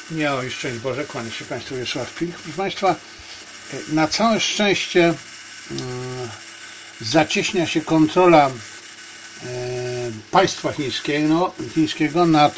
Nie, o, szczęść Boże, kłaniam się Państwu, Wiesław Pilch. Proszę Państwa, na całe szczęście zacieśnia się kontrola państwa chińskiego nad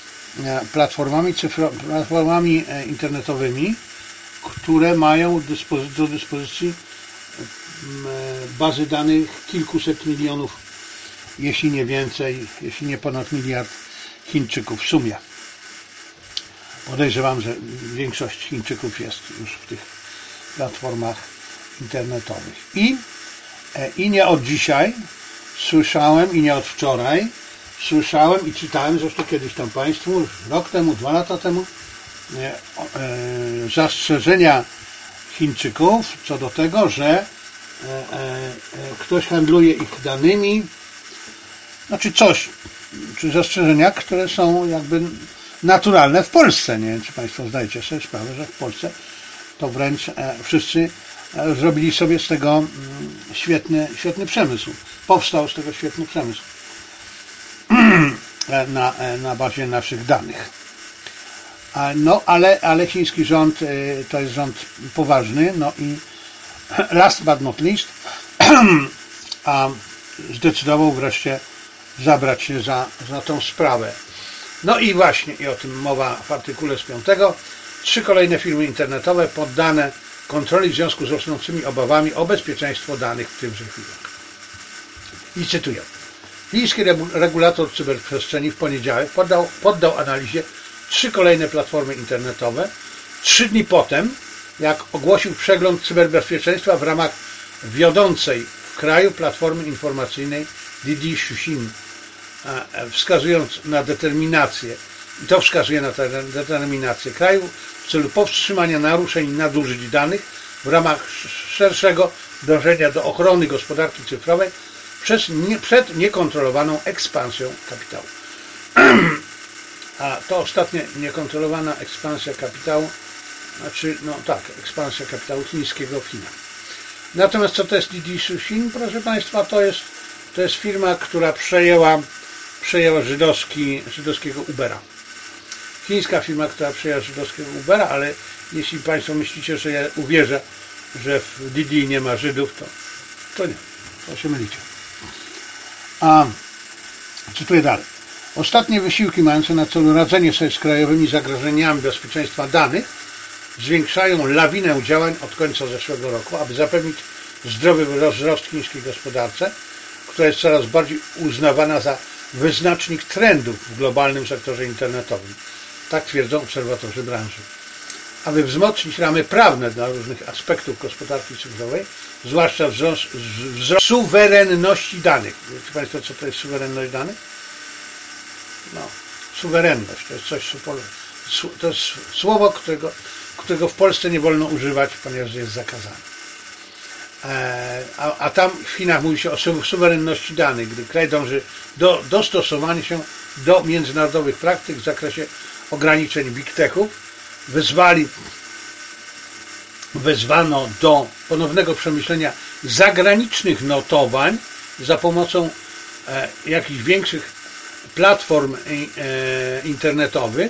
platformami internetowymi, które mają do dyspozycji bazy danych kilkuset milionów, jeśli nie więcej, jeśli nie ponad miliard Chińczyków w sumie. Podejrzewam, że większość Chińczyków jest już w tych platformach internetowych. I nie od dzisiaj słyszałem, i nie od wczoraj słyszałem i czytałem, zresztą kiedyś tam Państwu, rok temu, 2 lata temu, zastrzeżenia Chińczyków co do tego, że ktoś handluje ich danymi, czy zastrzeżenia, które są jakby naturalne w Polsce. Nie wiem, czy Państwo zdajecie sobie sprawę, że w Polsce to wręcz wszyscy zrobili sobie z tego świetny przemysł. Powstał z tego świetny przemysł na bazie naszych danych. No, ale chiński rząd to jest rząd poważny, no i last but not least zdecydował wreszcie zabrać się za tą sprawę. No i właśnie, i o tym mowa w artykule z 5. 3 kolejne firmy internetowe poddane kontroli w związku z rosnącymi obawami o bezpieczeństwo danych w tymże chwilach. I cytuję. Chiński regulator cyberprzestrzeni w poniedziałek poddał analizie 3 kolejne platformy internetowe 3 dni potem, jak ogłosił przegląd cyberbezpieczeństwa w ramach wiodącej w kraju platformy informacyjnej Didi Xuxin, wskazując na determinację, i to wskazuje na determinację kraju w celu powstrzymania naruszeń i nadużyć danych w ramach szerszego dążenia do ochrony gospodarki cyfrowej przed niekontrolowaną ekspansją kapitału. A to ostatnia niekontrolowana ekspansja kapitału, ekspansja kapitału chińskiego w Chinach. Natomiast co to jest Didi Xuxin? Proszę Państwa, to jest firma, która przejęła żydowskiego Ubera. Chińska firma, która przejęła żydowskiego Ubera, ale jeśli Państwo myślicie, że ja uwierzę, że w Didi nie ma Żydów, to nie, to się mylicie. Cytuję dalej. Ostatnie wysiłki mające na celu radzenie sobie z krajowymi zagrożeniami bezpieczeństwa danych zwiększają lawinę działań od końca zeszłego roku, aby zapewnić zdrowy wzrost chińskiej gospodarce, która jest coraz bardziej uznawana za wyznacznik trendów w globalnym sektorze internetowym. Tak twierdzą obserwatorzy branży. Aby wzmocnić ramy prawne dla różnych aspektów gospodarki cyfrowej, zwłaszcza wzrost suwerenności danych. Wiecie Państwo, co to jest suwerenność danych? No, suwerenność to jest to jest słowo, którego w Polsce nie wolno używać, ponieważ jest zakazane. A tam w Chinach mówi się o suwerenności danych, gdy kraj dąży do dostosowania się do międzynarodowych praktyk w zakresie ograniczeń big techów. Wezwano do ponownego przemyślenia zagranicznych notowań za pomocą jakichś większych platform internetowych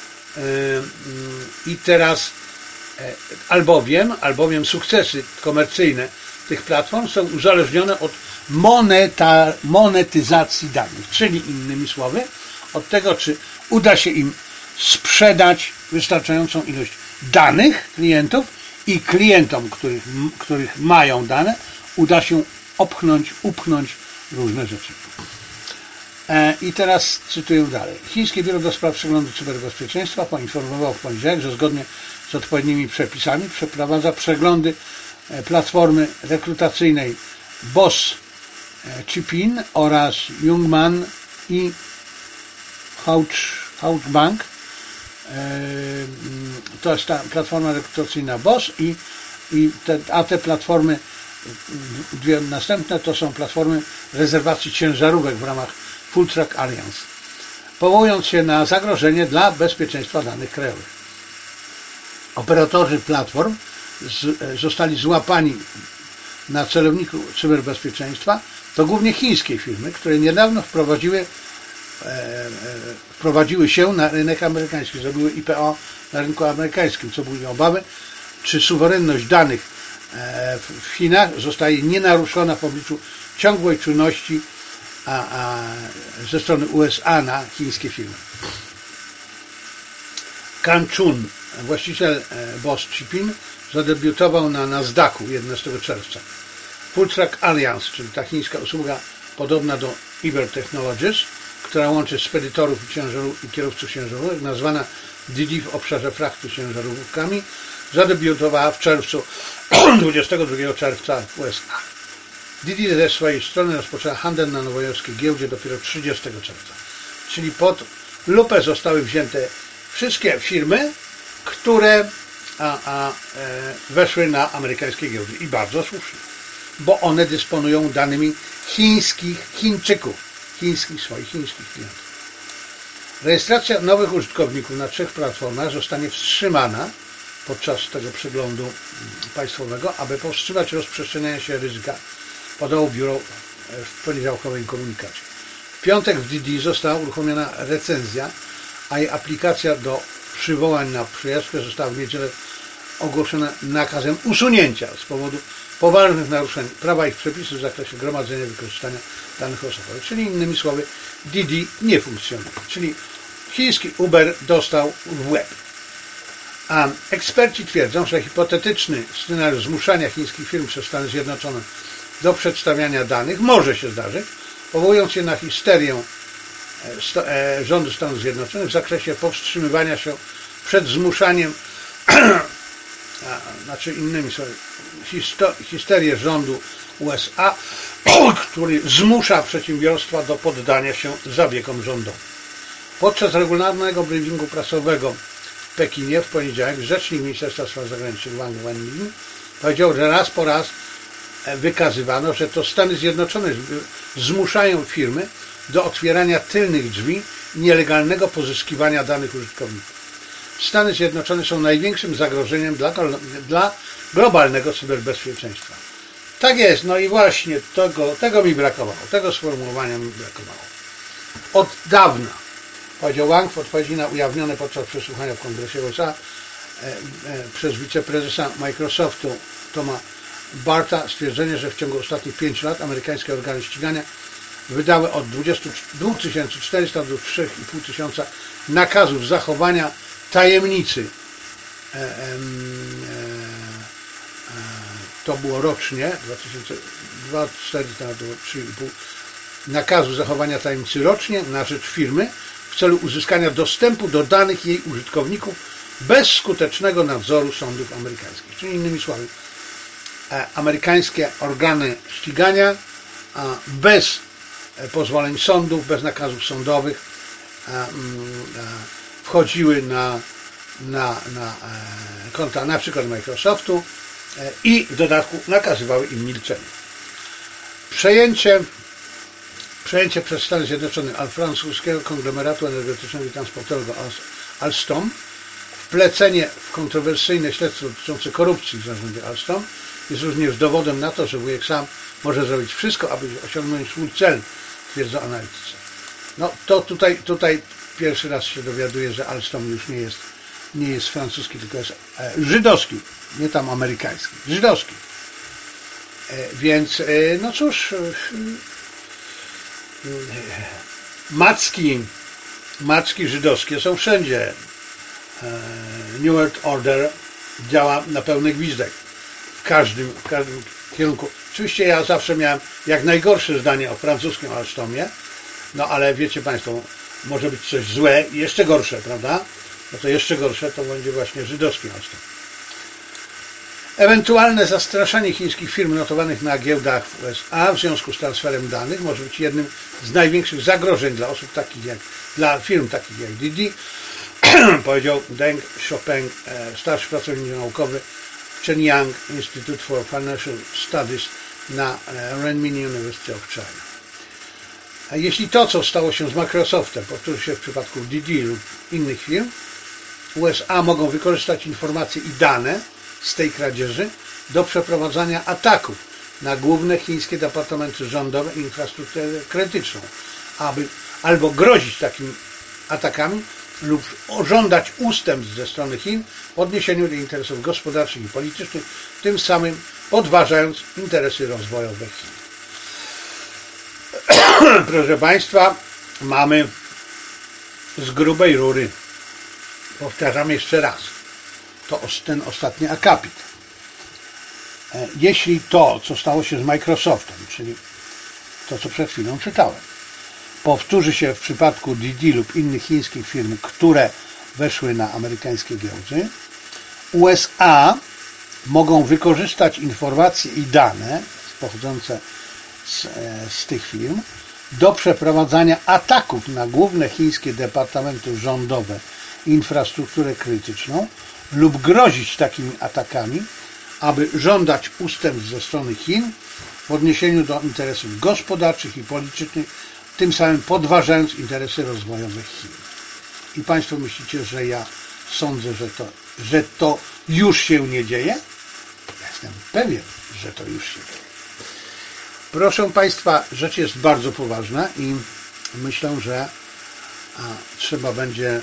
i teraz albowiem sukcesy komercyjne tych platform są uzależnione od monetyzacji danych, czyli innymi słowy od tego, czy uda się im sprzedać wystarczającą ilość danych klientów i klientom, których mają dane, uda się upchnąć różne rzeczy. I teraz cytuję dalej. Chińskie Biuro do Spraw Przeglądu Cyberbezpieczeństwa poinformowało w poniedziałek, że zgodnie z odpowiednimi przepisami przeprowadza przeglądy platformy rekrutacyjnej Boss Chipin oraz Youngman i Houchbank. To jest ta platforma rekrutacyjna Boss a te platformy, dwie następne, to są platformy rezerwacji ciężarówek w ramach Full Track Alliance, powołując się na zagrożenie dla bezpieczeństwa danych krajowych. Operatorzy platform zostali złapani na celowniku cyberbezpieczeństwa. To głównie chińskie firmy, które niedawno wprowadziły wprowadziły się na rynek amerykański, zrobiły IPO na rynku amerykańskim, co budzi obawy, czy suwerenność danych w Chinach zostaje nienaruszona w obliczu ciągłej czynności ze strony USA na chińskie firmy. Kan Chun, właściciel Boss Shipping, zadebiutował na Nasdaqu 11 czerwca. Full Track Alliance, czyli ta chińska usługa podobna do Uber Technologies, która łączy spedytorów i kierowców ciężarówek, nazwana Didi w obszarze fraktu ciężarówkami, zadebiutowała w czerwcu 22 czerwca w USA. Didi ze swojej strony rozpoczęła handel na nowojorskiej giełdzie dopiero 30 czerwca. Czyli pod lupę zostały wzięte wszystkie firmy, które weszły na amerykańskie giełdy. I bardzo słusznie, bo one dysponują danymi Chińczyków, swoich chińskich klientów. Rejestracja nowych użytkowników na 3 platformach zostanie wstrzymana podczas tego przeglądu państwowego, aby powstrzymać rozprzestrzenianie się ryzyka, podało biuro w poniedziałkowym komunikacie. W piątek w Didi została uruchomiona recenzja, a jej aplikacja do przywołań na przejażdżkę została w niedzielę ogłoszona nakazem usunięcia z powodu poważnych naruszeń prawa i przepisów w zakresie gromadzenia i wykorzystania danych osobowych. Czyli innymi słowy, Didi nie funkcjonuje. Czyli chiński Uber dostał w łeb. A eksperci twierdzą, że hipotetyczny scenariusz zmuszania chińskich firm przez Stany Zjednoczone do przedstawiania danych może się zdarzyć, powołując się na histerię rządu Stanów Zjednoczonych w zakresie powstrzymywania się przed zmuszaniem, znaczy innymi słowy, histerię rządu USA, który zmusza przedsiębiorstwa do poddania się zabiegom rządowym. Podczas regularnego briefingu prasowego w Pekinie w poniedziałek rzecznik Ministerstwa Spraw Zagranicznych Wang Wenbin powiedział, że raz po raz wykazywano, że to Stany Zjednoczone zmuszają firmy do otwierania tylnych drzwi i nielegalnego pozyskiwania danych użytkowników. Stany Zjednoczone są największym zagrożeniem dla globalnego cyberbezpieczeństwa. Tak jest, no i właśnie tego mi brakowało, tego sformułowania mi brakowało. Od dawna, powiedział Wang w odpowiedzi na ujawnione podczas przesłuchania w Kongresie USA przez wiceprezesa Microsoftu Toma Barta stwierdzenie, że w ciągu ostatnich 5 lat amerykańskie organy ścigania wydały od 2400 do 3500 nakazów zachowania tajemnicy. To było rocznie, 2400 do 3,5 nakazu zachowania tajemnicy rocznie na rzecz firmy w celu uzyskania dostępu do danych jej użytkowników bez skutecznego nadzoru sądów amerykańskich. Czyli innymi słowy, amerykańskie organy ścigania bez pozwoleń sądów, bez nakazów sądowych wchodziły na konta na przykład Microsoftu i w dodatku nakazywały im milczenie. Przejęcie przez Stany Zjednoczone francuskiego konglomeratu energetycznego i transportowego Alstom, wplecenie w kontrowersyjne śledztwo dotyczące korupcji w zarządzie Alstom jest również dowodem na to, że wujek sam może zrobić wszystko, aby osiągnąć swój cel, twierdzą analitycy. No to tutaj pierwszy raz się dowiaduję, że Alstom już nie jest francuski, tylko jest żydowski, nie tam amerykański, żydowski. Więc no cóż, macki żydowskie są wszędzie. New World Order działa na pełny gwizdek w każdym kierunku. Oczywiście ja zawsze miałem jak najgorsze zdanie o francuskim Alstomie, no ale wiecie Państwo, może być coś złe i jeszcze gorsze, prawda? No to jeszcze gorsze to będzie właśnie żydowski Alstom. Ewentualne zastraszanie chińskich firm notowanych na giełdach w USA w związku z transferem danych może być jednym z największych zagrożeń dla firm takich jak Didi, powiedział Deng Xiaoping, starszy pracownik naukowy w Shenyang Institute for Financial Studies na Renmin University of China. A jeśli to, co stało się z Microsoftem, powtórzy się w przypadku Didi lub innych firm, USA mogą wykorzystać informacje i dane z tej kradzieży do przeprowadzania ataków na główne chińskie departamenty rządowe i infrastrukturę krytyczną, albo grozić takimi atakami lub żądać ustępstw ze strony Chin w odniesieniu do interesów gospodarczych i politycznych, tym samym podważając interesy rozwojowe Chin. Proszę Państwa, mamy z grubej rury, powtarzam jeszcze raz, to ten ostatni akapit. Jeśli to, co stało się z Microsoftem, czyli to, co przed chwilą czytałem, powtórzy się w przypadku Didi lub innych chińskich firm, które weszły na amerykańskie giełdy, USA mogą wykorzystać informacje i dane pochodzące z tych firm do przeprowadzania ataków na główne chińskie departamenty rządowe i infrastrukturę krytyczną lub grozić takimi atakami, aby żądać ustępstw ze strony Chin w odniesieniu do interesów gospodarczych i politycznych, tym samym podważając interesy rozwojowe Chin. I Państwo myślicie, że ja sądzę, że to już się nie dzieje? Ja jestem pewien, że to już się dzieje. Proszę Państwa, rzecz jest bardzo poważna i myślę, że trzeba będzie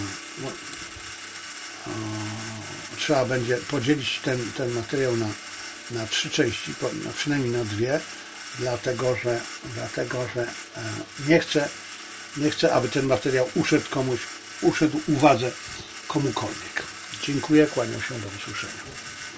podzielić ten materiał na 3 części, przynajmniej na 2, dlatego że nie chcę, aby ten materiał uszedł uwadze komukolwiek. Dziękuję, kłaniam się, do usłyszenia.